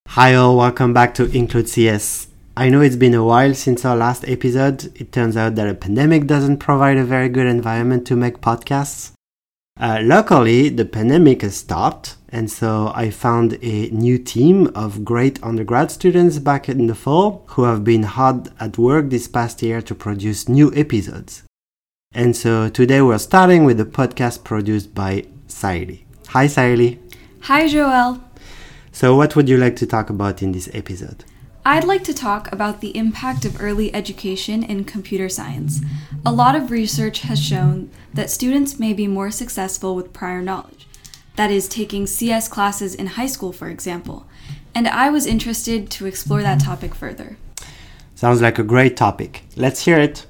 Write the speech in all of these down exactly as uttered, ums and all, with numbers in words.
Hi all, welcome back to Include C S. I know it's been a while since our last episode. It turns out that a pandemic doesn't provide a very good environment to make podcasts. Uh, luckily, the pandemic has stopped, and so I found a new team of great undergrad students back in the fall who have been hard at work this past year to produce new episodes. And so today we're starting with a podcast produced by Saili. Hi Saili. Hi Joel. So what would you like to talk about in this episode? I'd like to talk about the impact of early education in computer science. A lot of research has shown that students may be more successful with prior knowledge, that is, taking C S classes in high school, for example. And I was interested to explore that topic further. Sounds like a great topic. Let's hear it.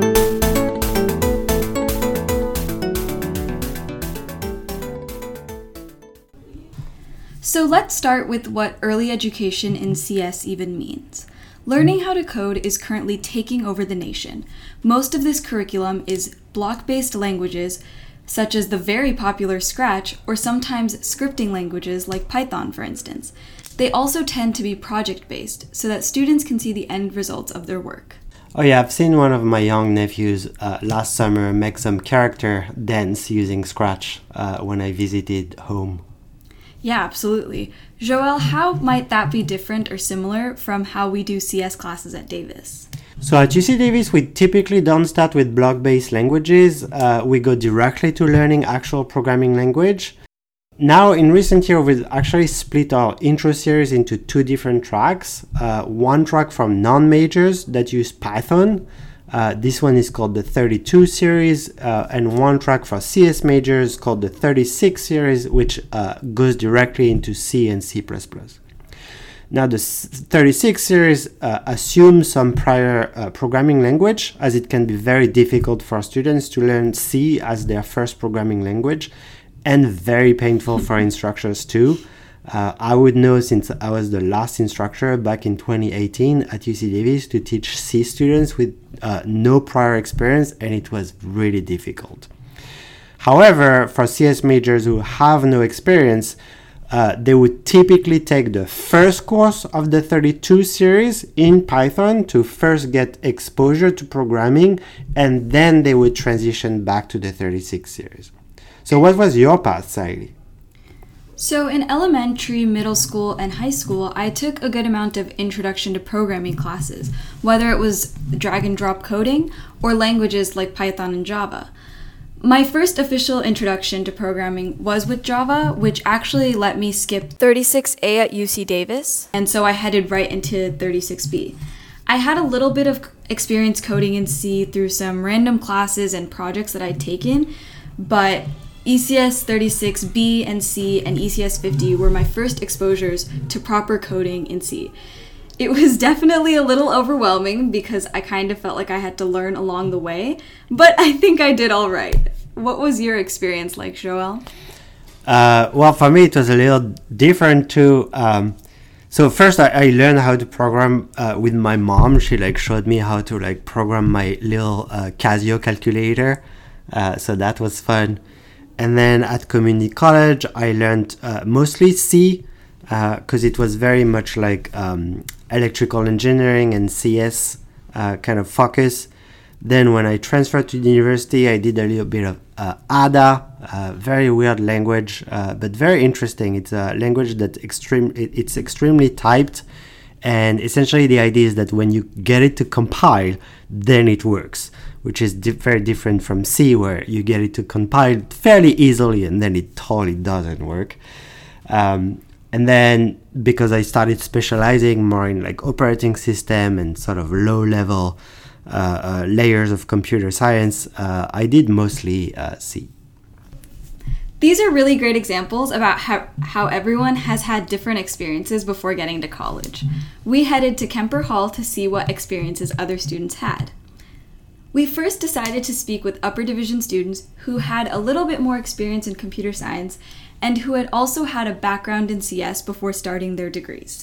So let's start with what early education in C S even means. Learning how to code is currently taking over the nation. Most of this curriculum is block-based languages, such as the very popular Scratch, or sometimes scripting languages like Python, for instance. They also tend to be project-based, so that students can see the end results of their work. Oh yeah, I've seen one of my young nephews uh, last summer make some character dance using Scratch uh, when I visited home. Yeah, absolutely. Joel, how might that be different or similar from how we do C S classes at Davis? So at U C Davis, we typically don't start with block-based languages. Uh, we go directly to learning actual programming language. Now, in recent years, we've actually split our intro series into two different tracks. Uh, one track from non-majors that use Python. Uh, this one is called the thirty-two series, uh, and one track for C S majors called the thirty-six series, which uh, goes directly into C and C plus plus. Now, the thirty-six series uh, assumes some prior uh, programming language, as it can be very difficult for students to learn C as their first programming language, and very painful for instructors too. Uh, I would know since I was the last instructor back in twenty eighteen at U C Davis to teach C students with uh, no prior experience, and it was really difficult. However, for C S majors who have no experience, uh, they would typically take the first course of the thirty-two series in Python to first get exposure to programming, and then they would transition back to the thirty-six series. So what was your path, Saili? So in elementary, middle school, and high school, I took a good amount of introduction to programming classes, whether it was drag and drop coding or languages like Python and Java. My first official introduction to programming was with Java, which actually let me skip thirty-six A at U C Davis, and so I headed right into thirty-six B. I had a little bit of experience coding in C through some random classes and projects that I'd taken, but E C S thirty-six B and C and E C S fifty were my first exposures to proper coding in C. It was definitely a little overwhelming because I kind of felt like I had to learn along the way, but I think I did all right. What was your experience like, Joel? Uh, well, for me, it was a little different too. Um, so first, I, I learned how to program uh, with my mom. She like showed me how to like program my little uh, Casio calculator. Uh, so that was fun. And then at community college, I learned uh, mostly C because uh, it was very much like um, electrical engineering and C S uh, kind of focus. Then when I transferred to the university, I did a little bit of uh, A D A, uh, very weird language, uh, but very interesting. It's a language that extreme. It, it's extremely typed, and essentially the idea is that when you get it to compile, then it works, which is di- very different from C, where you get it to compile fairly easily and then it totally doesn't work. Um, and then because I started specializing more in like operating system and sort of low level uh, uh, layers of computer science, uh, I did mostly uh, C. These are really great examples about how, how everyone has had different experiences before getting to college. We headed to Kemper Hall to see what experiences other students had. We first decided to speak with upper division students who had a little bit more experience in computer science and who had also had a background in C S before starting their degrees.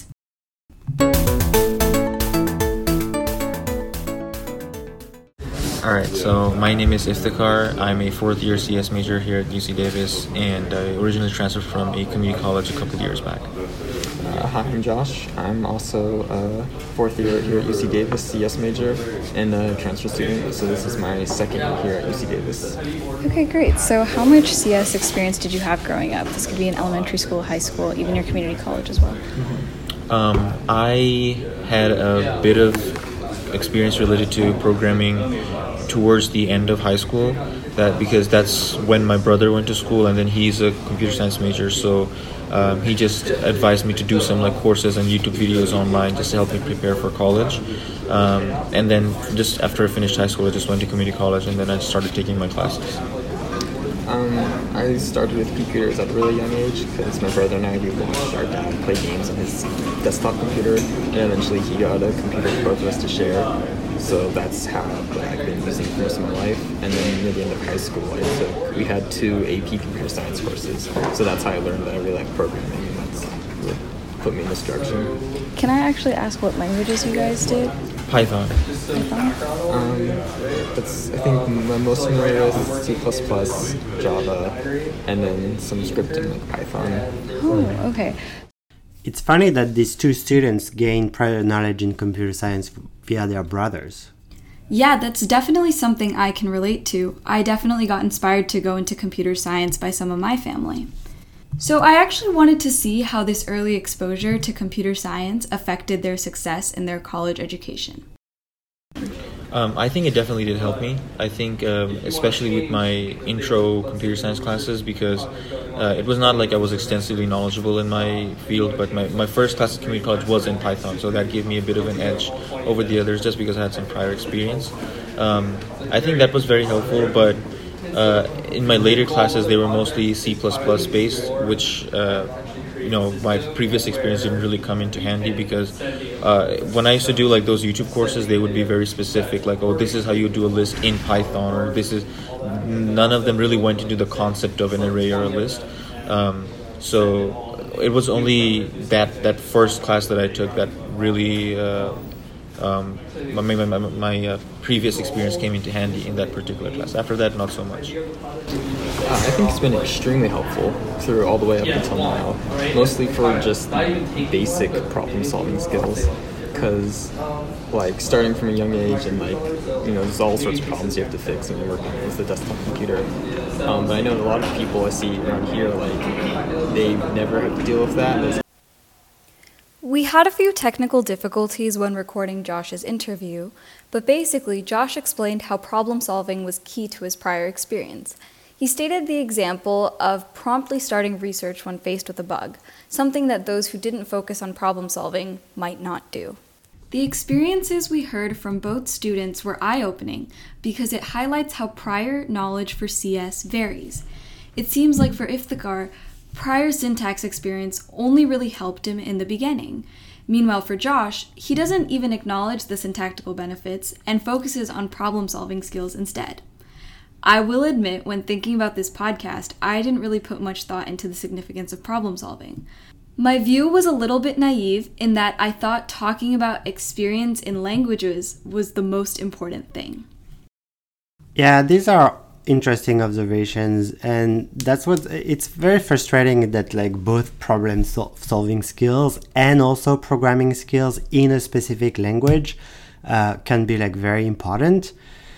Alright, so my name is Iftikhar. I'm a fourth year C S major here at U C Davis, and I originally transferred from a community college a couple of years back. Uh, Hi, I'm Josh. I'm also a fourth year here at U C Davis, C S major, and a transfer student. So this is my second year here at U C Davis. Okay, great. So how much C S experience did you have growing up? This could be in elementary school, high school, even your community college as well. Mm-hmm. Um, I had a bit of experience related to programming towards the end of high school, that because that's when my brother went to school, and then he's a computer science major, so um, he just advised me to do some like courses and YouTube videos online just to help me prepare for college. Um, and then just after I finished high school, I just went to community college, and then I started taking my classes. Um, I started with computers at a really young age because my brother and I, we watched our dad play games on his desktop computer, and eventually he got a computer for both of us to share. So that's how I've been using it for most of my life. And then near the end of high school, I took, we had two A P computer science courses. So that's how I learned that I really like programming, and that's what put me in this direction. Can I actually ask what languages you guys did? Python. Python? Um, that's, I think I'm most familiar with C plus plus, Java, and then some scripting like Python. Oh, okay. It's funny that these two students gained prior knowledge in computer science via their brothers. Yeah, that's definitely something I can relate to. I definitely got inspired to go into computer science by some of my family. So I actually wanted to see how this early exposure to computer science affected their success in their college education. Um, I think it definitely did help me. I think um, especially with my intro computer science classes, because uh, it was not like I was extensively knowledgeable in my field, but my, my first class at community college was in Python, so that gave me a bit of an edge over the others just because I had some prior experience. Um, I think that was very helpful, but uh, in my later classes they were mostly C plus plus based, which uh, you know, my previous experience didn't really come into handy because uh, when I used to do like those YouTube courses, they would be very specific, like, oh, this is how you do a list in Python, or this is, none of them really went into the concept of an array or a list. Um, so it was only that that first class that I took that really uh, um, my, my, my, my uh, previous experience came into handy in that particular class. After that, not so much. Uh, I think it's been extremely helpful through all the way up until now, mostly for just basic problem-solving skills, because like starting from a young age and like, you know, there's all sorts of problems you have to fix when you're working with a desktop computer. Um, but I know a lot of people I see around here, like, they never have to deal with that. We had a few technical difficulties when recording Josh's interview, but basically Josh explained how problem solving was key to his prior experience. He stated the example of promptly starting research when faced with a bug, something that those who didn't focus on problem solving might not do. The experiences we heard from both students were eye-opening because it highlights how prior knowledge for C S varies. It seems like for Iftikhar, prior syntax experience only really helped him in the beginning. Meanwhile, for Josh, he doesn't even acknowledge the syntactical benefits and focuses on problem-solving skills instead. I will admit, when thinking about this podcast, I didn't really put much thought into the significance of problem-solving. My view was a little bit naive in that I thought talking about experience in languages was the most important thing. Yeah, these are interesting observations, and that's what it's very frustrating that like both problem sol- solving skills and also programming skills in a specific language uh, can be like very important.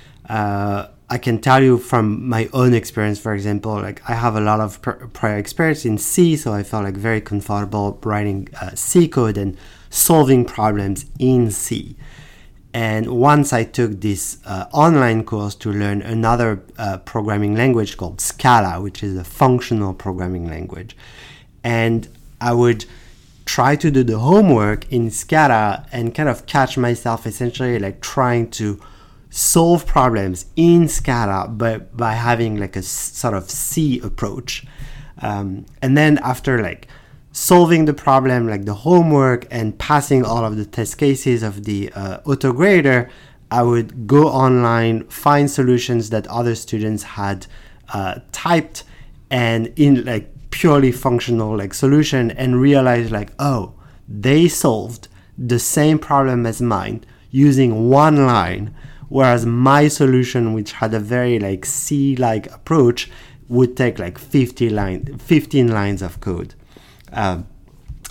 Uh, I can tell you from my own experience, for example, like I have a lot of pr- prior experience in C, so I felt like very comfortable writing uh, C code and solving problems in C. And once I took this uh, online course to learn another uh, programming language called Scala, which is a functional programming language. And I would try to do the homework in Scala and kind of catch myself essentially like trying to solve problems in Scala but by having like a sort of C approach. Um, and then after like solving the problem, like the homework, and passing all of the test cases of the uh, autograder, I would go online, find solutions that other students had uh, typed, and in like purely functional like solution, and realize like, oh, they solved the same problem as mine using one line, whereas my solution, which had a very like C-like approach, would take like fifty line, fifteen lines of code. Um,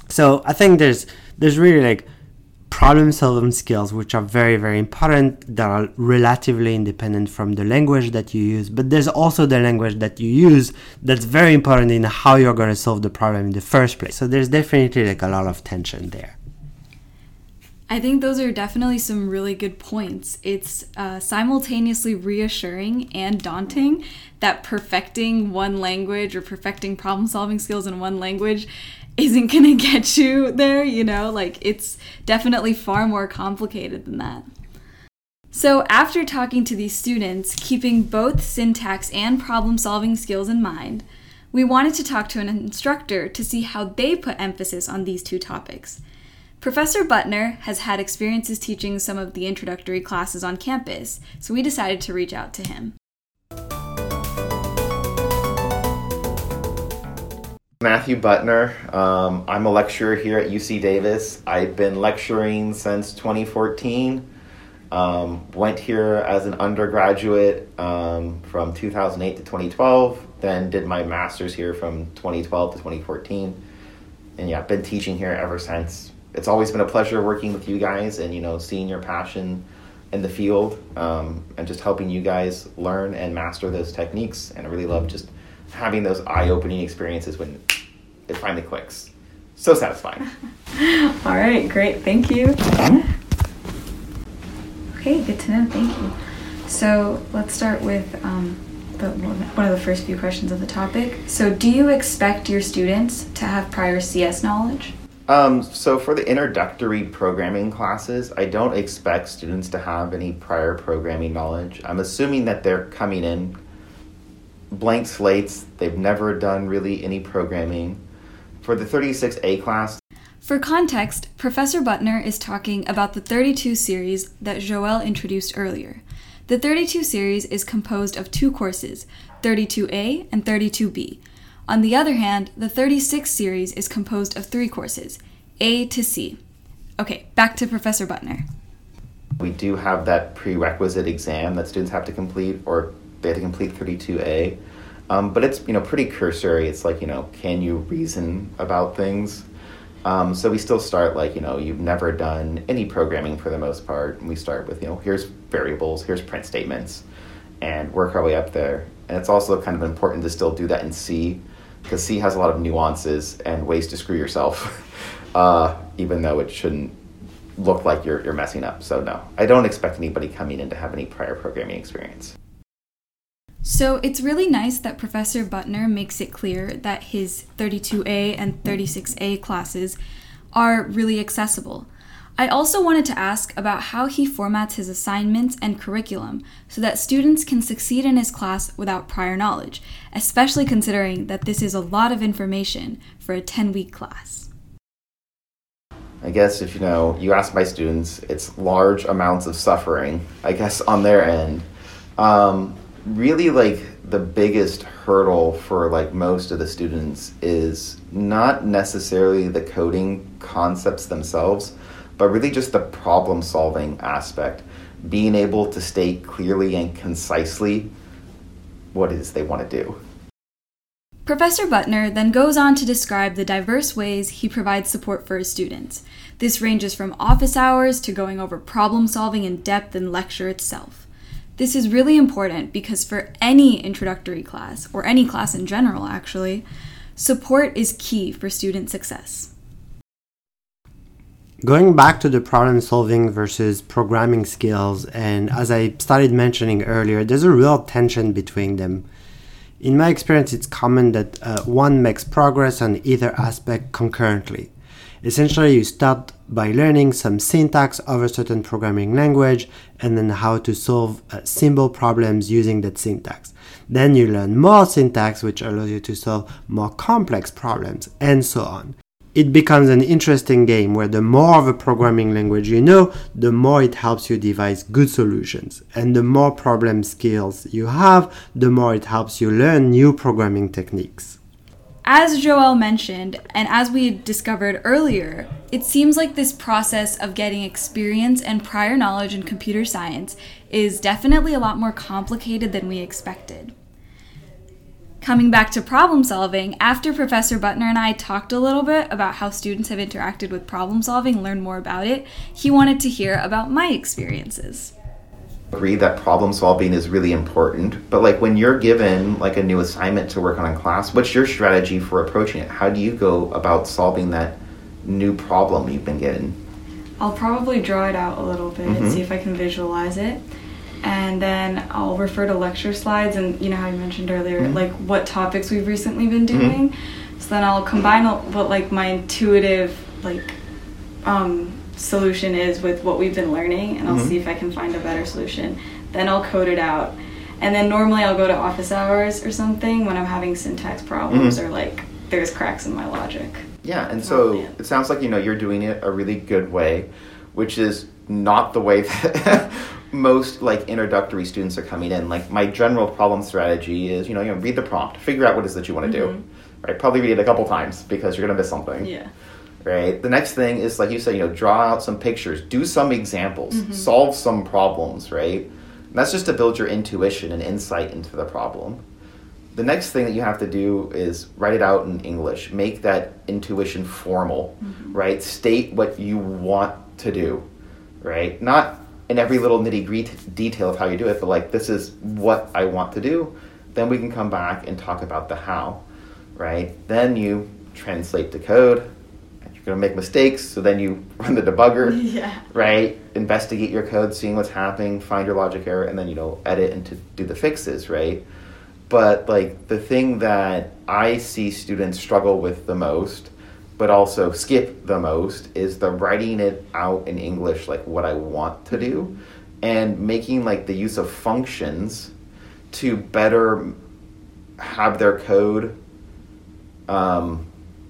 So I think there's there's really like problem solving skills which are very, very important, that are relatively independent from the language that you use. But there's also the language that you use that's very important in how you're going to solve the problem in the first place. So there's definitely like a lot of tension there. I think those are definitely some really good points. It's uh, simultaneously reassuring and daunting that perfecting one language or perfecting problem solving skills in one language isn't gonna get you there, you know, like it's definitely far more complicated than that. So after talking to these students, keeping both syntax and problem solving skills in mind, we wanted to talk to an instructor to see how they put emphasis on these two topics. Professor Butner has had experiences teaching some of the introductory classes on campus, so we decided to reach out to him. Matthew Butner. Um, I'm a lecturer here at U C Davis. I've been lecturing since twenty fourteen. Um, went here as an undergraduate um, from two thousand eight to twenty twelve. Then did my master's here from twenty twelve to twenty fourteen. And yeah, I've been teaching here ever since. It's always been a pleasure working with you guys and, you know, seeing your passion in the field um, and just helping you guys learn and master those techniques. And I really love just having those eye-opening experiences when it finally clicks. So satisfying. All right, great. Thank you. Okay, good to know. Thank you. So let's start with um, the, one of the first few questions of the topic. So do you expect your students to have prior C S knowledge? Um, so for the introductory programming classes, I don't expect students to have any prior programming knowledge. I'm assuming that they're coming in blank slates. They've never done really any programming. For the thirty-six A class, for context, Professor Butner is talking about the thirty-two series that Joël introduced earlier. The thirty-two series is composed of two courses, thirty-two A and thirty-two B. On the other hand, the thirty-six series is composed of three courses, A to C. Okay, back to Professor Butner. We do have that prerequisite exam that students have to complete, or they have to complete thirty-two A. Um, but it's, you know, pretty cursory. It's like, you know, can you reason about things? Um, so we still start like, you know, you've never done any programming for the most part. And we start with, you know, here's variables, here's print statements, and work our way up there. And it's also kind of important to still do that in C, because C has a lot of nuances and ways to screw yourself, uh, even though it shouldn't look like you're you're messing up. So no, I don't expect anybody coming in to have any prior programming experience. So it's really nice that Professor Butner makes it clear that his thirty-two A and thirty-six A classes are really accessible. I also wanted to ask about how he formats his assignments and curriculum so that students can succeed in his class without prior knowledge, especially considering that this is a lot of information for a ten-week class. I guess if, you know, you ask my students, it's large amounts of suffering, I guess, on their end. Um, really, like, the biggest hurdle for, like, most of the students is not necessarily the coding concepts themselves, but really just the problem-solving aspect, being able to state clearly and concisely what it is they want to do. Professor Butner then goes on to describe the diverse ways he provides support for his students. This ranges from office hours to going over problem-solving in depth in lecture itself. This is really important because for any introductory class, or any class in general actually, support is key for student success. Going back to the problem solving versus programming skills, and as I started mentioning earlier, there's a real tension between them. In my experience, it's common that uh, one makes progress on either aspect concurrently. Essentially, you start by learning some syntax of a certain programming language and then how to solve uh, simple problems using that syntax. Then you learn more syntax, which allows you to solve more complex problems, and so on. It becomes an interesting game where the more of a programming language you know, the more it helps you devise good solutions. And the more problem skills you have, the more it helps you learn new programming techniques. As Joël mentioned, and as we discovered earlier, it seems like this process of getting experience and prior knowledge in computer science is definitely a lot more complicated than we expected. Coming back to problem solving, after Professor Butner and I talked a little bit about how students have interacted with problem solving, learn more about it, he wanted to hear about my experiences. Agree that problem solving is really important, but like when you're given like a new assignment to work on in class, what's your strategy for approaching it? How do you go about solving that new problem you've been given? I'll probably draw it out a little bit, Mm-hmm. see if I can visualize it. And then I'll refer to lecture slides and, you know how you mentioned earlier, Mm-hmm. like what topics we've recently been doing. Mm-hmm. So then I'll combine what like my intuitive like um, solution is with what we've been learning, and I'll Mm-hmm. see if I can find a better solution. Then I'll code it out. And then normally I'll go to office hours or something when I'm having syntax problems Mm-hmm. or like there's cracks in my logic. Yeah, and so Oh, man. it sounds like, you know, you're doing it a really good way, which is not the way that most like introductory students are coming in. Like my general problem strategy is, you know, you know, read the prompt, figure out what it is that you want to Mhm. do, right? Probably read it a couple times because you're going to miss something. Yeah. Right. The next thing is, like you said, you know, draw out some pictures, do some examples, Mm-hmm. solve some problems, right? And that's just to build your intuition and insight into the problem. The next thing that you have to do is write it out in English. Make that intuition formal, Mm-hmm. right? State what you want to do, right? Not in every little nitty-gritty detail of how you do it, but like, this is what I want to do. Then we can come back and talk about the how, right? Then you translate the code. You're going to make mistakes, so then you run the debugger, Yeah. right? Investigate your code, seeing what's happening, find your logic error, and then, you know, edit and to do the fixes, right? But, like, the thing that I see students struggle with the most, but also skip the most, is the writing it out in English, like, what I want to do, and making, like, the use of functions to better have their code, um...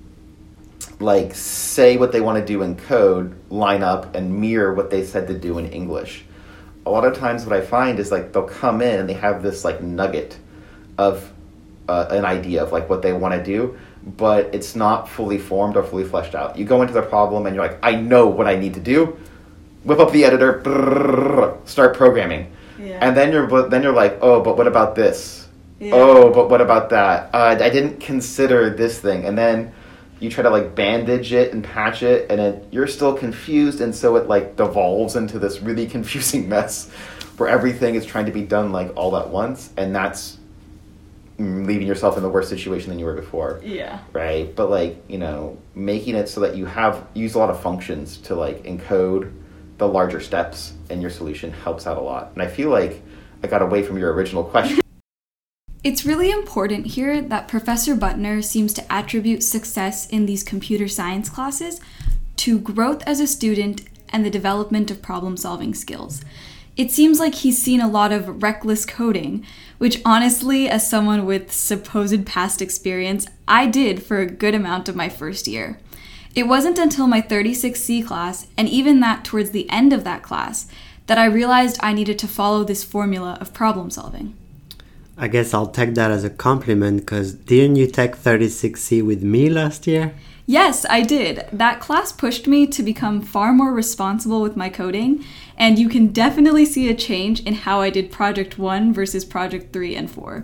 like say what they want to do in code, line up and mirror what they said to do in English. A lot of times what I find is like they'll come in and they have this like nugget of uh, an idea of like what they want to do, but it's not fully formed or fully fleshed out. You go into the problem and you're like, I know what I need to do. Whip up the editor, brrr, start programming. Yeah. And then you're but then you're like, oh, but what about this? Yeah. Oh, but what about that? Uh, I didn't consider this thing. And then you try to like bandage it and patch it, and it, you're still confused, and so it like devolves into this really confusing mess where everything is trying to be done like all at once, and that's leaving yourself in the worse situation than you were before. Yeah. Right? But like, you know, making it so that you have use a lot of functions to like encode the larger steps in your solution helps out a lot. And I feel like I got away from your original question. It's really important here that Professor Butner seems to attribute success in these computer science classes to growth as a student and the development of problem-solving skills. It seems like he's seen a lot of reckless coding, which honestly, as someone with supposed past experience, I did for a good amount of my first year. It wasn't until my thirty-six C class, and even that towards the end of that class, that I realized I needed to follow this formula of problem solving. I guess I'll take that as a compliment, because didn't you take thirty-six C with me last year? Yes, I did. That class pushed me to become far more responsible with my coding, and you can definitely see a change in how I did Project one versus Project three and four.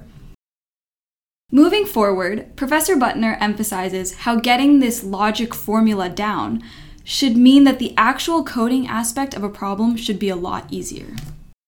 Moving forward, Professor Butner emphasizes how getting this logic formula down should mean that the actual coding aspect of a problem should be a lot easier.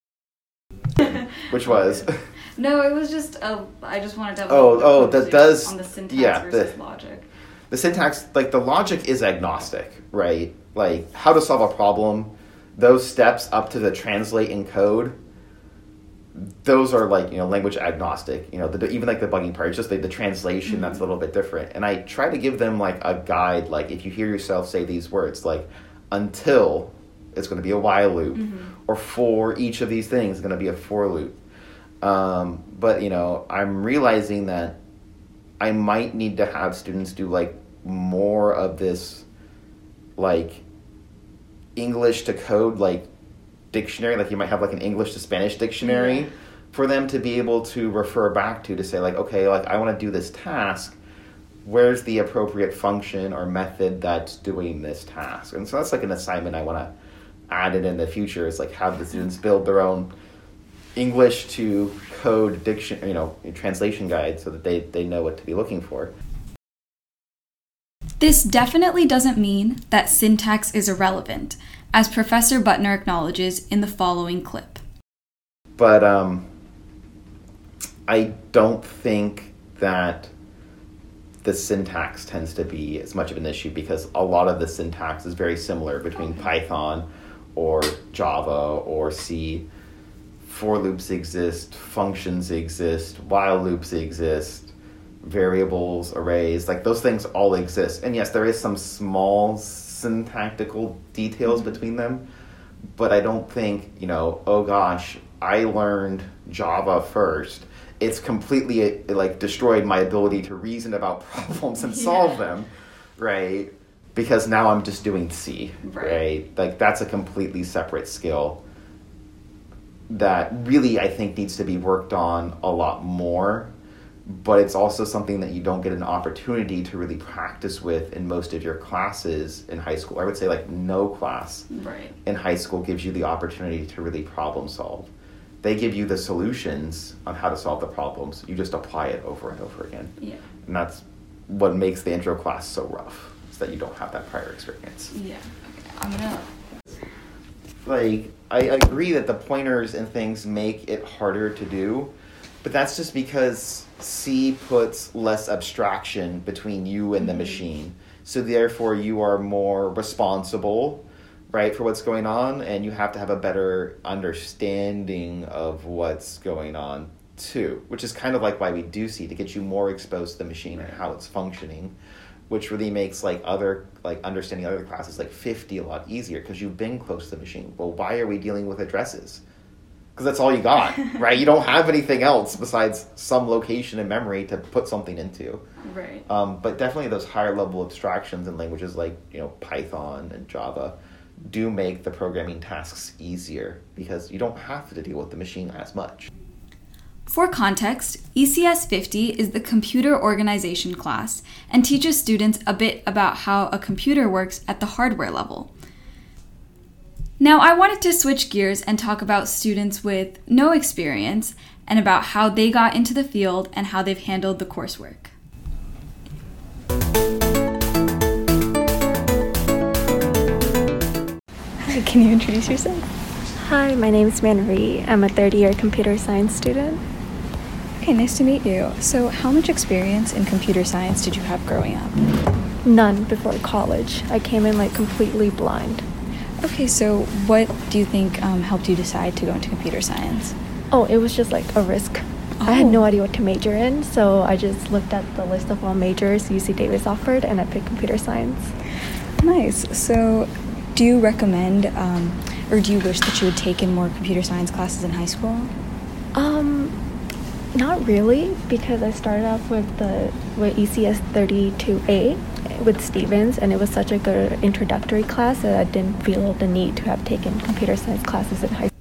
Which was... No, it was just a. I just wanted to have. a Oh, little bit oh, of that focus does- on the syntax yeah, versus the- logic. The syntax, like the logic is agnostic, right? Like how to solve a problem, those steps up to the translate and code, those are like, you know, language agnostic. You know, the, even like the bugging part, it's just like the translation Mm-hmm. that's a little bit different. And I try to give them like a guide, like if you hear yourself say these words, like until it's going to be a while loop, Mm-hmm. or for each of these things is going to be a for loop. Um, but, you know, I'm realizing that I might need to have students do like more of this like English to code like dictionary, like you might have like an English to Spanish dictionary Yeah. for them to be able to refer back to to say like, okay, like I want to do this task, where's the appropriate function or method that's doing this task? And so that's like an assignment I want to add it in the future, is like have the students build their own English to code diction, you know, translation guide so that they, they know what to be looking for. This definitely doesn't mean that syntax is irrelevant, as Professor Butner acknowledges in the following clip. But um, I don't think that the syntax tends to be as much of an issue because a lot of the syntax is very similar between Python or Java or C. For loops exist, functions exist, while loops exist, variables, arrays, like those things all exist. And yes, there is some small syntactical details between them, but I don't think, you know, oh gosh, I learned Java first. It's completely it, like destroyed my ability to reason about problems and solve yeah. them, right? Because now I'm just doing C, right. right? Like that's a completely separate skill that really I think needs to be worked on a lot more, but it's also something that you don't get an opportunity to really practice with in most of your classes in high school. I would say like no class right. in high school gives you the opportunity to really problem solve. They give you the solutions on how to solve the problems. You just apply it over and over again. Yeah. And that's what makes the intro class so rough, is that you don't have that prior experience. Yeah. Okay. I'm gonna... Like, I agree that the pointers and things make it harder to do, but that's just because C puts less abstraction between you and the mm-hmm. machine. So therefore you are more responsible, right, for what's going on, and you have to have a better understanding of what's going on too, which is kind of like why we do C, to get you more exposed to the machine and how it's functioning, which really makes like other like understanding other classes like fifty a lot easier because you've been close to the machine. Well, why are we dealing with addresses? Because that's all you got, right? You don't have anything else besides some location in memory to put something into. Right. Um, but definitely those higher level abstractions in languages like, you know, Python and Java do make the programming tasks easier because you don't have to deal with the machine as much. For context, E C S fifty is the computer organization class and teaches students a bit about how a computer works at the hardware level. Now, I wanted to switch gears and talk about students with no experience and about how they got into the field and how they've handled the coursework. Hi, can you introduce yourself? Hi, my name is Manri. I'm a third-year computer science student. Okay, nice to meet you. So how much experience in computer science did you have growing up? None before college. I came in like completely blind. Okay, so what do you think um, helped you decide to go into computer science? Oh, it was just like a risk. Oh. I had no idea what to major in, so I just looked at the list of all majors U C Davis offered, and I picked computer science. Nice. So do you recommend, um, or do you wish that you had taken more computer science classes in high school? Um, not really, because I started off with the with E C S thirty-two A with Stevens, and it was such a good introductory class that I didn't feel the need to have taken computer science classes in high school.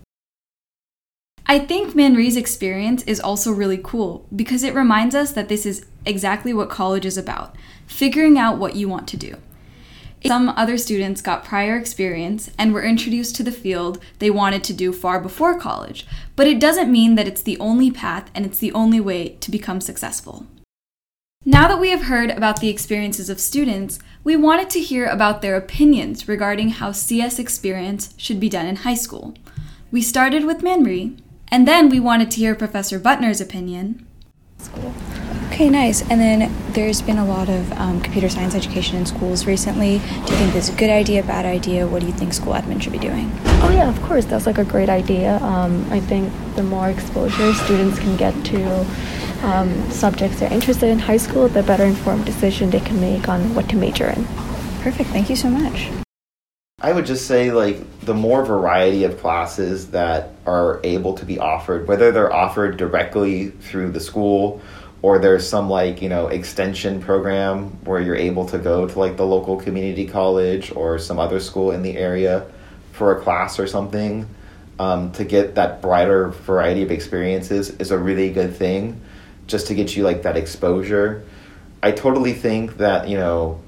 I think Manri's experience is also really cool because it reminds us that this is exactly what college is about, figuring out what you want to do. Some other students got prior experience and were introduced to the field they wanted to do far before college, but it doesn't mean that it's the only path and it's the only way to become successful. Now that we have heard about the experiences of students, we wanted to hear about their opinions regarding how C S experience should be done in high school. We started with Manri, and then we wanted to hear Professor Butner's opinion. School. Okay, nice. And then there's been a lot of um, computer science education in schools recently. Do you think this is a good idea, bad idea? What do you think school admin should be doing? Oh yeah, of course. That's like a great idea. Um, I think the more exposure students can get to um, subjects they're interested in high school, the better informed decision they can make on what to major in. Perfect. Thank you so much. I would just say, like, the more variety of classes that are able to be offered, whether they're offered directly through the school or there's some, like, you know, extension program where you're able to go to, like, the local community college or some other school in the area for a class or something, um, to get that broader variety of experiences is a really good thing, just to get you, like, that exposure. I totally think that, you know,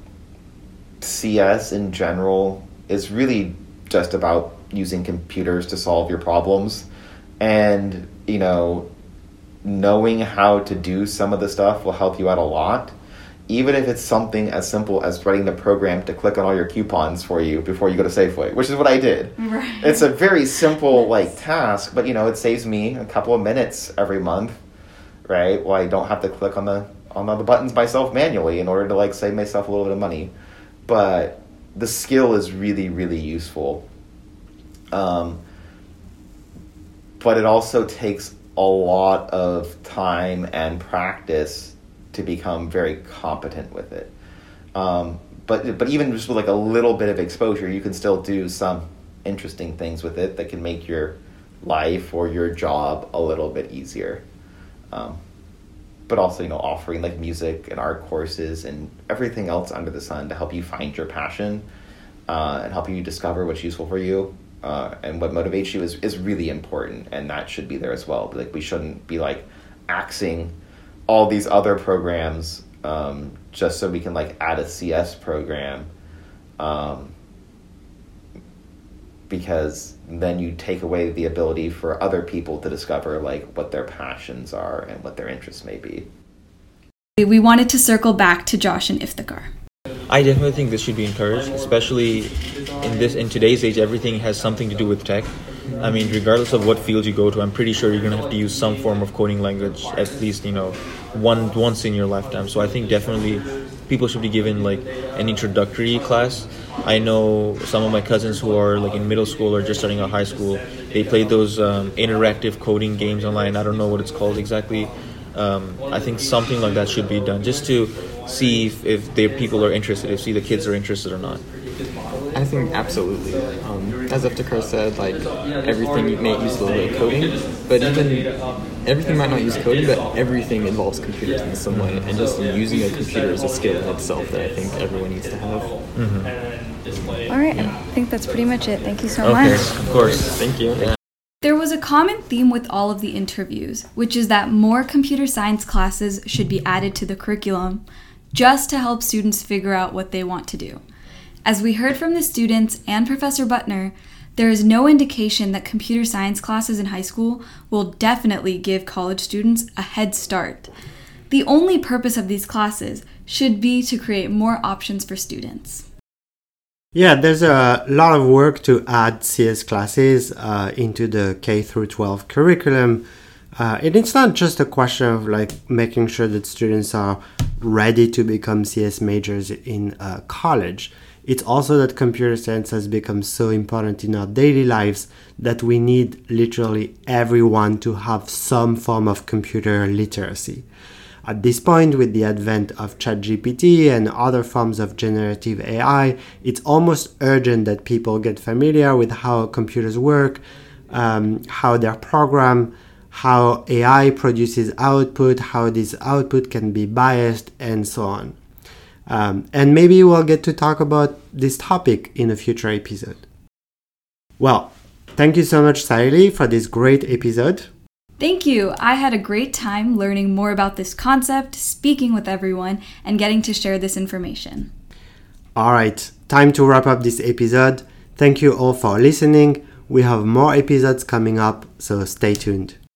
C S in general is really just about using computers to solve your problems. And, you know, knowing how to do some of the stuff will help you out a lot. Even if it's something as simple as writing the program to click on all your coupons for you before you go to Safeway, which is what I did. Right. It's a very simple, like, task, but, you know, it saves me a couple of minutes every month, right? Well, I don't have to click on the on all the buttons myself manually in order to, like, save myself a little bit of money. But the skill is really, really useful. Um, but it also takes a lot of time and practice to become very competent with it. Um, but but even just with like a little bit of exposure, you can still do some interesting things with it that can make your life or your job a little bit easier. Um, but also, you know, offering like music and art courses and everything else under the sun to help you find your passion uh, and help you discover what's useful for you uh, and what motivates you is, is really important, and that should be there as well. Like, we shouldn't be like axing all these other programs um, just so we can like add a C S program, um, because then you take away the ability for other people to discover like what their passions are and what their interests may be. We wanted to circle back to Josh and Iftikhar. I definitely think this should be encouraged, especially in this in today's age. Everything has something to do with tech. I mean, regardless of what field you go to, I'm pretty sure you're going to have to use some form of coding language at least, you know, one once in your lifetime. So I think definitely people should be given like an introductory class. I know some of my cousins who are like in middle school or just starting out high school, they play those um, interactive coding games online. I don't know what it's called exactly. Um, I think something like that should be done just to see if, if the people are interested, if see the kids are interested or not. I think absolutely. Um, as Iftikhar said, like everything may use a little bit of coding, but even everything might not use coding, but everything involves computers in some way, and just using a computer is a skill in itself that I think everyone needs to have. Mm-hmm. All right, I think that's pretty much it. Thank you so Okay, much. of course. Thank you. Yeah. There was a common theme with all of the interviews, which is that more computer science classes should be added to the curriculum just to help students figure out what they want to do. As we heard from the students and Professor Butner, there is no indication that computer science classes in high school will definitely give college students a head start. The only purpose of these classes should be to create more options for students. Yeah, there's a lot of work to add C S classes uh, into the K through twelve curriculum. Uh, and it's not just a question of like making sure that students are ready to become C S majors in uh, college. It's also that computer science has become so important in our daily lives that we need literally everyone to have some form of computer literacy. At this point, with the advent of ChatGPT and other forms of generative A I, it's almost urgent that people get familiar with how computers work, um, how they're programmed, how A I produces output, how this output can be biased, and so on. Um, and maybe we'll get to talk about this topic in a future episode. Well, thank you so much, Saili, for this great episode. Thank you. I had a great time learning more about this concept, speaking with everyone, and getting to share this information. All right, time to wrap up this episode. Thank you all for listening. We have more episodes coming up, so stay tuned.